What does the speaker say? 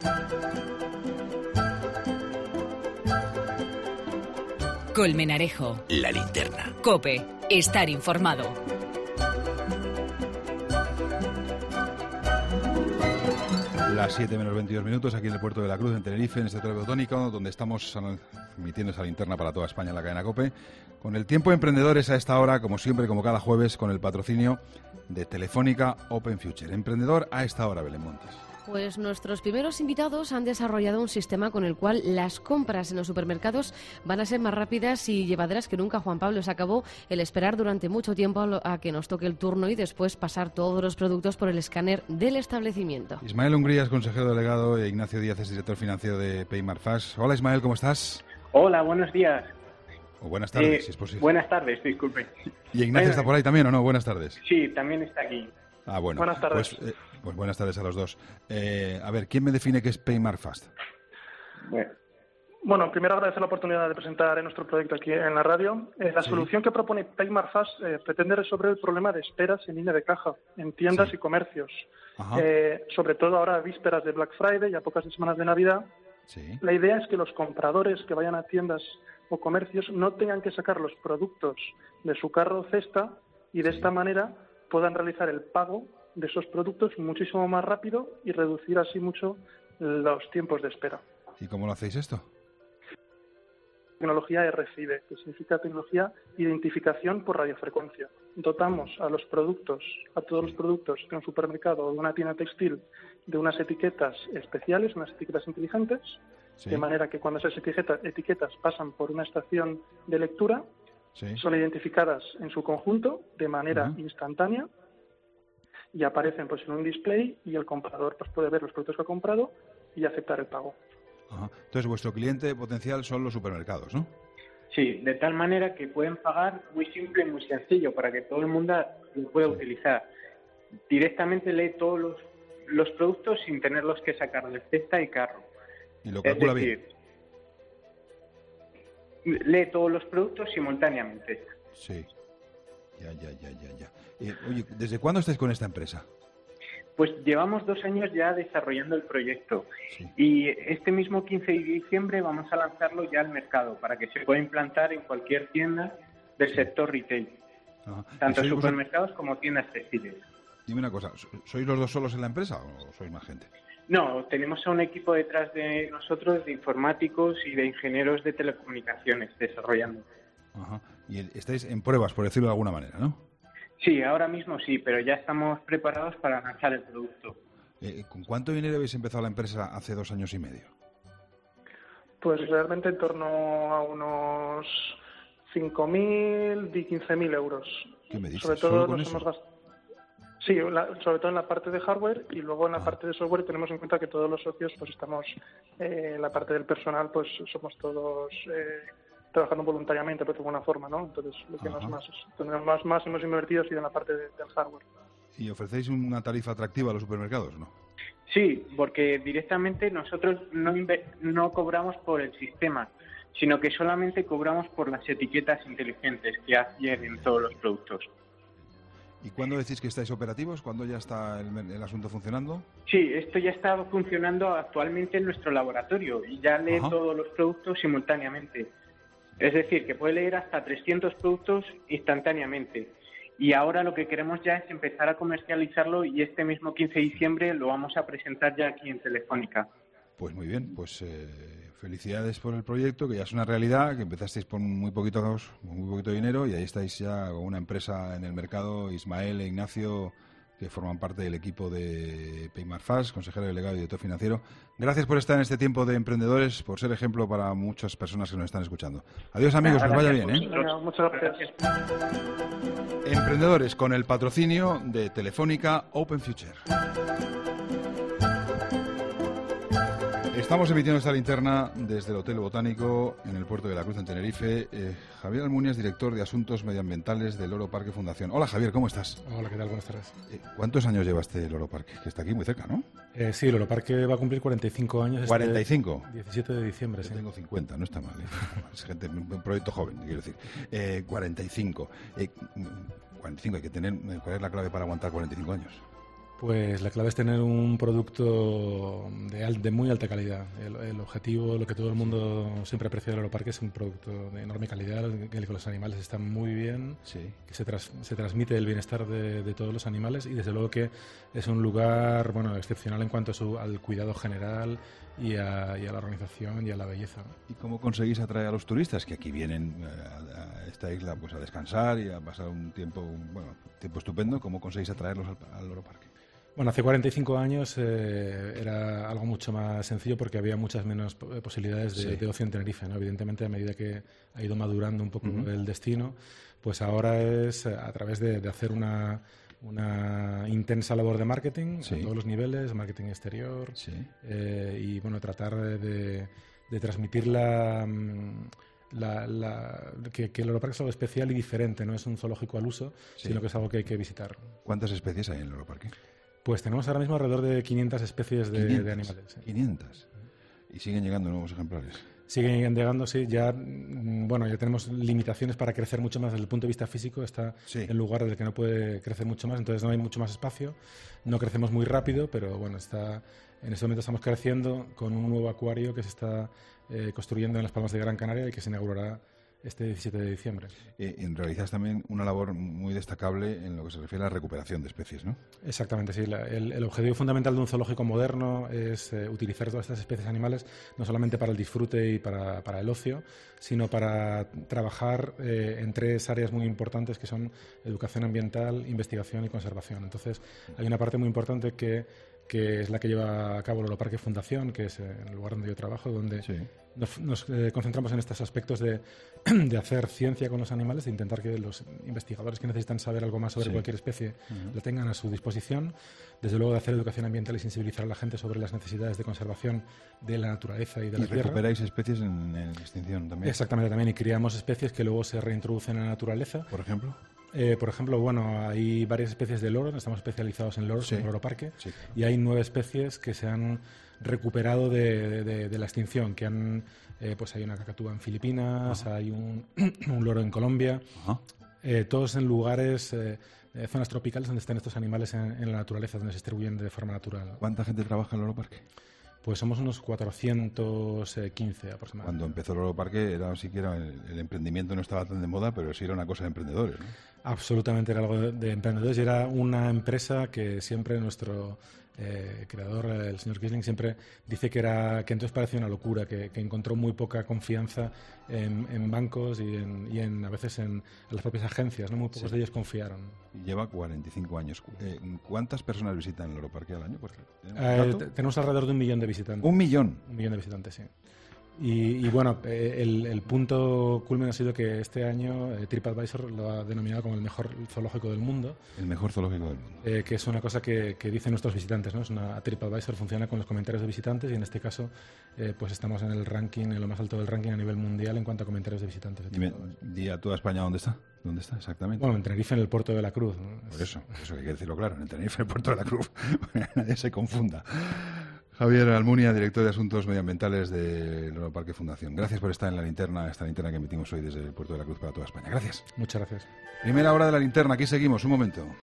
Colmenarejo. La linterna. COPE. Estar informado. Las 7 menos 22 minutos aquí en el Puerto de la Cruz, en Tenerife, en este Hotel Botánico, donde estamos emitiendo esa linterna para toda España en la cadena COPE. Con el tiempo de emprendedores a esta hora, como siempre, como cada jueves, con el patrocinio de Telefónica Open Future. Emprendedor a esta hora, Belén Montes. Pues nuestros primeros invitados han desarrollado un sistema con el cual las compras en los supermercados van a ser más rápidas y llevaderas que nunca. Juan Pablo, se acabó el esperar durante mucho tiempo a que nos toque el turno y después pasar todos los productos por el escáner del establecimiento. Ismael Hungría es consejero delegado e Ignacio Díaz es director financiero de Paymar Fast. Hola Ismael, ¿cómo estás? Hola, buenos días. O buenas tardes, si es posible. Buenas tardes, disculpe. ¿Y Ignacio está por ahí también o no? Buenas tardes. Sí, también está aquí. Ah, bueno. Buenas tardes. Pues buenas tardes a los dos. A ver, ¿quién me define qué es Paymar Fast? Bueno, primero agradecer la oportunidad de presentar nuestro proyecto aquí en la radio. La solución que propone Paymar Fast pretende resolver el problema de esperas en línea de caja en tiendas y comercios. Sobre todo ahora a vísperas de Black Friday y a pocas semanas de Navidad. Sí. La idea es que los compradores que vayan a tiendas o comercios no tengan que sacar los productos de su carro o cesta y de esta manera puedan realizar el pago de esos productos muchísimo más rápido y reducir así mucho los tiempos de espera. ¿Y cómo lo hacéis esto? Tecnología RFID, que significa tecnología identificación por radiofrecuencia. Dotamos a los productos, a todos los productos de un supermercado o de una tienda textil de unas etiquetas especiales, unas etiquetas inteligentes, de manera que cuando esas etiquetas pasan por una estación de lectura, son identificadas en su conjunto de manera instantánea y aparecen pues en un display y el comprador pues puede ver los productos que ha comprado y aceptar el pago. Entonces vuestro cliente potencial son los supermercados, ¿no? Sí, de tal manera que pueden pagar muy simple y muy sencillo para que todo el mundo lo pueda utilizar. Directamente lee todos los productos sin tenerlos que sacar de cesta y carro. ¿Y lo calcula bien? Lee todos los productos simultáneamente. Sí. Ya. Oye, ¿desde cuándo estáis con esta empresa? Pues llevamos 2 años ya desarrollando el proyecto y este mismo 15 de diciembre vamos a lanzarlo ya al mercado para que se pueda implantar en cualquier tienda del sector retail, tanto supermercados como tiendas textiles. Dime una cosa, ¿sois los dos solos en la empresa o sois más gente? No, tenemos a un equipo detrás de nosotros de informáticos y de ingenieros de telecomunicaciones desarrollando. Y estáis en pruebas, por decirlo de alguna manera, ¿no? Sí, ahora mismo sí, pero ya estamos preparados para lanzar el producto. ¿Con cuánto dinero habéis empezado la empresa hace 2 años y medio? Pues realmente en torno a unos 5.000 y 15.000 euros. ¿Qué me dices? Sobre todo ¿Solo con nos eso? hemos gastado. Sí, sobre todo en la parte de hardware y luego en la parte de software tenemos en cuenta que todos los socios pues estamos en la parte del personal pues somos todos trabajando voluntariamente pero de alguna forma, ¿no? Entonces lo que más hemos invertido ha sido en la parte del hardware. ¿Y ofrecéis una tarifa atractiva a los supermercados, no? Sí, porque directamente nosotros no cobramos por el sistema, sino que solamente cobramos por las etiquetas inteligentes que adhieren todos los productos. ¿Y cuándo decís que estáis operativos? ¿Cuándo ya está el asunto funcionando? Sí, esto ya está funcionando actualmente en nuestro laboratorio y ya lee todos los productos simultáneamente. Es decir, que puede leer hasta 300 productos instantáneamente. Y ahora lo que queremos ya es empezar a comercializarlo y este mismo 15 de diciembre lo vamos a presentar ya aquí en Telefónica. Pues muy bien, pues felicidades por el proyecto, que ya es una realidad, que empezasteis por muy poquito dinero y ahí estáis ya con una empresa en el mercado, Ismael e Ignacio, que forman parte del equipo de Paymar Fast, consejero delegado y director financiero. Gracias por estar en este tiempo de emprendedores, por ser ejemplo para muchas personas que nos están escuchando. Adiós amigos, que os vaya bien. Muchas gracias. Emprendedores con el patrocinio de Telefónica Open Future. Estamos emitiendo esta linterna desde el Hotel Botánico en el Puerto de la Cruz, en Tenerife. Javier Almunia es director de Asuntos Medioambientales del Loro Parque Fundación. Hola Javier, ¿cómo estás? Hola, ¿qué tal? Buenas tardes. ¿Cuántos años lleva este Loro Parque? Que está aquí muy cerca, ¿no? Sí, el Loro Parque va a cumplir 45 años. ¿45? 17 de diciembre, Yo sí. tengo 50, no está mal. Es gente, un proyecto joven, quiero decir. 45. 45, hay que tener... ¿Cuál es la clave para aguantar 45 años? Pues la clave es tener un producto de muy alta calidad. El objetivo, lo que todo el mundo siempre aprecia del Loro Parque, es un producto de enorme calidad, que los animales están muy bien, que se transmite el bienestar de todos los animales y desde luego que es un lugar excepcional en cuanto al cuidado general y a la organización y a la belleza. ¿Y cómo conseguís atraer a los turistas que aquí vienen a esta isla pues a descansar y a pasar un tiempo estupendo? ¿Cómo conseguís atraerlos al Loro Parque? Bueno, hace 45 años era algo mucho más sencillo porque había muchas menos posibilidades de ocio en Tenerife, ¿no? Evidentemente, a medida que ha ido madurando un poco el destino, pues ahora es a través de hacer una intensa labor de marketing a todos los niveles, marketing exterior, y tratar de transmitir que el Loro Parque es algo especial y diferente, no es un zoológico al uso, sino que es algo que hay que visitar. ¿Cuántas especies hay en el Loro Parque? Pues tenemos ahora mismo alrededor de 500 especies de animales. 500. ¿Y siguen llegando nuevos ejemplares? Siguen llegando, sí. Ya tenemos limitaciones para crecer mucho más desde el punto de vista físico. Está en lugar del que no puede crecer mucho más, entonces no hay mucho más espacio. No crecemos muy rápido, pero en este momento estamos creciendo con un nuevo acuario que se está construyendo en Las Palmas de Gran Canaria y que se inaugurará este 17 de diciembre. Realizas también una labor muy destacable en lo que se refiere a la recuperación de especies, ¿no? Exactamente, sí. El objetivo fundamental de un zoológico moderno es utilizar todas estas especies animales no solamente para el disfrute y para el ocio, sino para trabajar en tres áreas muy importantes que son educación ambiental, investigación y conservación. Entonces, hay una parte muy importante que es la que lleva a cabo el Loro Parque Fundación, que es el lugar donde yo trabajo, donde nos concentramos en estos aspectos de hacer ciencia con los animales, de intentar que los investigadores que necesitan saber algo más sobre cualquier especie la tengan a su disposición, desde luego de hacer educación ambiental y sensibilizar a la gente sobre las necesidades de conservación de la naturaleza y de la tierra. ¿Y recuperáis especies en extinción también? Exactamente, también, y criamos especies que luego se reintroducen en la naturaleza. ¿Por ejemplo? Hay varias especies de loro, estamos especializados en loros en el Loro Parque, y hay 9 especies que se han recuperado de la extinción, que hay una cacatúa en Filipinas, hay un loro en Colombia, todos en lugares, zonas tropicales donde están estos animales en la naturaleza, donde se distribuyen de forma natural. ¿Cuánta gente trabaja en el Loro Parque? Pues somos unos 415 aproximadamente. Cuando empezó el Loro Parque el emprendimiento no estaba tan de moda, pero sí era una cosa de emprendedores, ¿no? Absolutamente era algo de emprendedores y era una empresa que siempre nuestro creador, el señor Kisling, siempre dice que entonces parecía una locura, que encontró muy poca confianza en bancos y a veces en las propias agencias, ¿no? Muy pocos de ellos confiaron. Lleva 45 años. ¿Cuántas personas visitan el Loro Parque al año? Tenemos alrededor de 1 millón de visitantes. ¿1 millón? 1 millón de visitantes, sí. El punto culmen ha sido que este año TripAdvisor lo ha denominado como el mejor zoológico del mundo. El mejor zoológico del mundo. Que es una cosa que dicen nuestros visitantes, ¿no? TripAdvisor funciona con los comentarios de visitantes y en este caso pues estamos en el ranking, en lo más alto del ranking a nivel mundial en cuanto a comentarios de visitantes. Di a toda España dónde está. ¿Dónde está exactamente? Bueno, en Tenerife, en el puerto de la Cruz, ¿no? Por eso hay que decirlo claro, en Tenerife, en el puerto de la Cruz, nadie se confunda. Javier Almunia, director de Asuntos Medioambientales de Loro Parque Fundación. Gracias por estar en la linterna, esta linterna que emitimos hoy desde el puerto de la Cruz para toda España. Gracias. Muchas gracias. Primera hora de la linterna, aquí seguimos, un momento.